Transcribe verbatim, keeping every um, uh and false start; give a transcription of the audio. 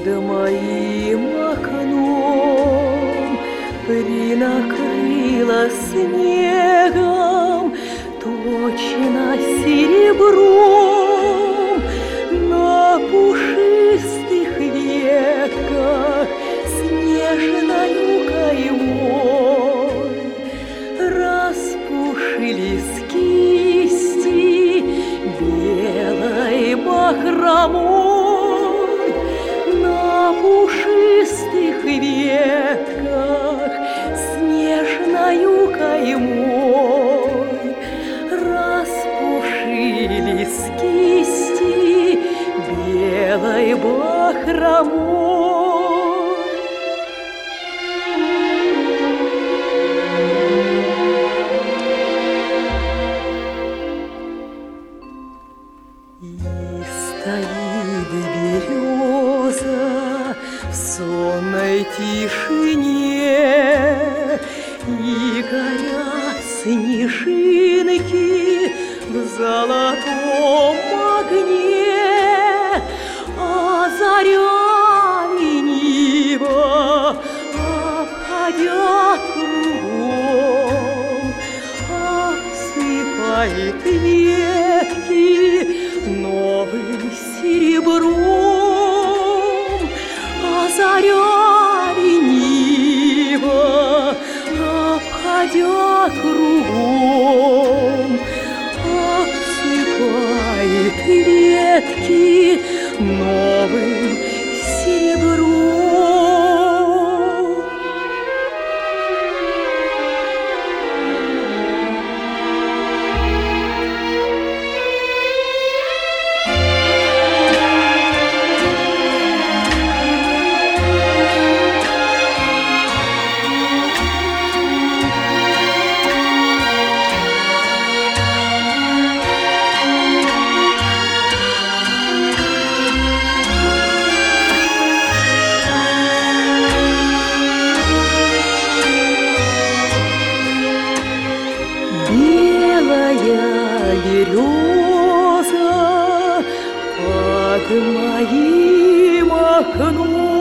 Под моим окном принакрыла снегом, точно серебром, на пушистых ветках снежною каймой распушились кисти белой бахромой. На пушистых ветках снежною каймой распушились кисти белой бахромой. И стоит береза в сонной тишине, и горят снежинки в золотом огне, а заря лениво обходя кругом обсыпает ветки новым серебром, а заря лениво обходя кругом обсыпает ветки новым серебром. Белая береза под моим окном